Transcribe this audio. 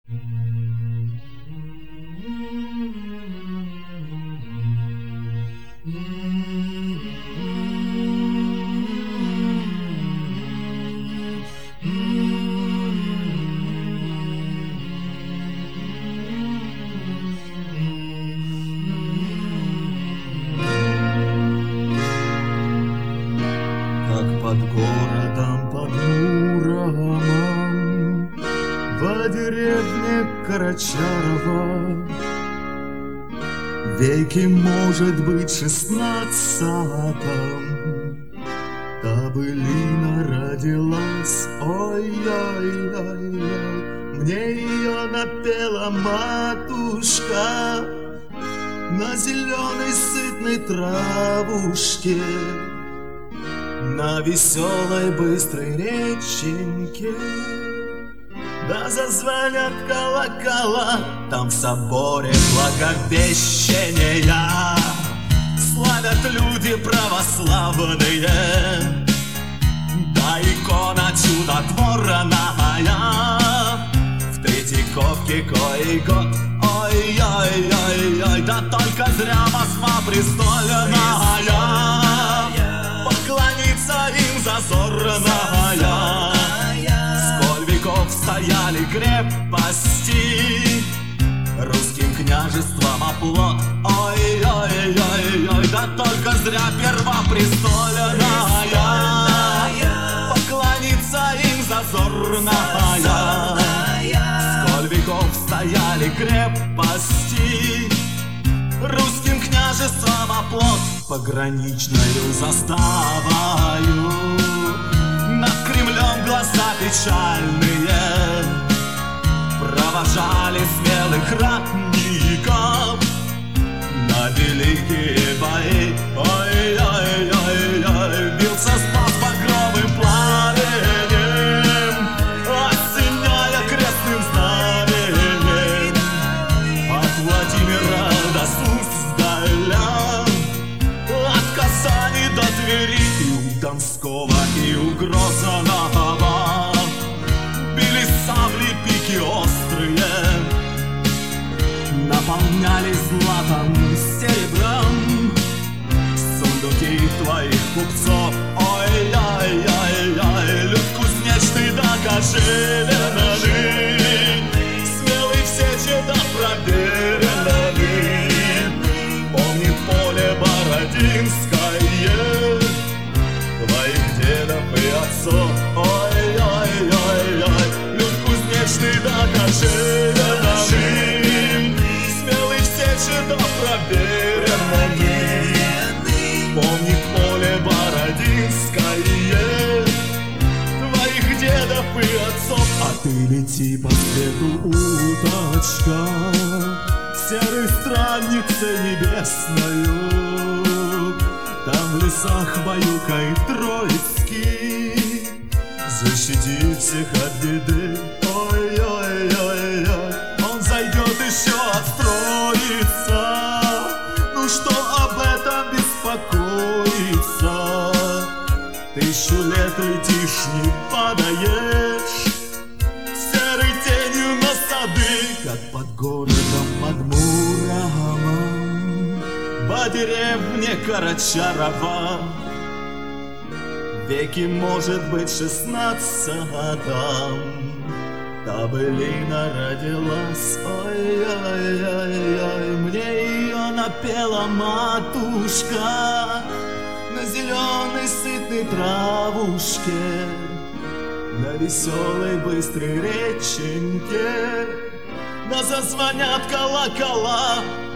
Под городом, под Муромом, во деревне Карачарова, веке, может быть, 16-м, Табылина родилась. Ой-ой-ой-ой, мне ее напела матушка на зеленой сытной травушке, на веселой быстрой реченьке. Да зазвонят колокола там в соборе Благовещения, славят люди православные, да икона чудотворная в Третьяковке кой год. Ой-ой-ой-ой, да только зря Москва престольная поклониться им зазорная. Сколь веков стояли крепости, русским княжеством оплот. Ой-ой-ой-ой, да только зря первопрестольная поклониться им зазорная. Сколь веков стояли крепости, русским княжеством оплот. Пограничною заставою над Кремлем глаза печальные провожали смелых ратников на великие бои. Ой-ой-ой-ой, бился спас багровым пламенем, осеняя крестным знаменем от Владимира до Суздаля, от Казани до Твери, и у Донского, и у Грозного били сабли пики острые, наполнялись златом, серебром сундуки твоих купцов. Ой-ой-ой-ой, люд кузнечный да кожевенный, смелый в сече да проверенный, помнит поле Бородинское твоих дедов и отцов. Ой-ой-ой-ой, люд кузнечный да кожевенный, смелый в сече да проверенный, помнит поле Бородинское твоих дедов и отцов. А ты лети по свету, уточка, серой странницей небесною, там в лесах баюкай Троицкий, защити всех от беды. Ой-ой-ой-ой, он зайдет еще отстроится, ну что об этом беспокоиться? 1000 лет летишь, не падаешь серой тенью на сады, как под городом, под Муромом, по деревне Карачарова, веке, может быть, 16-м, Табылина родилась. Ой-ой-ой-ой, мне ее напела матушка на зеленой сытной травушке, на веселой быстрой реченьке. Да зазвонят колокола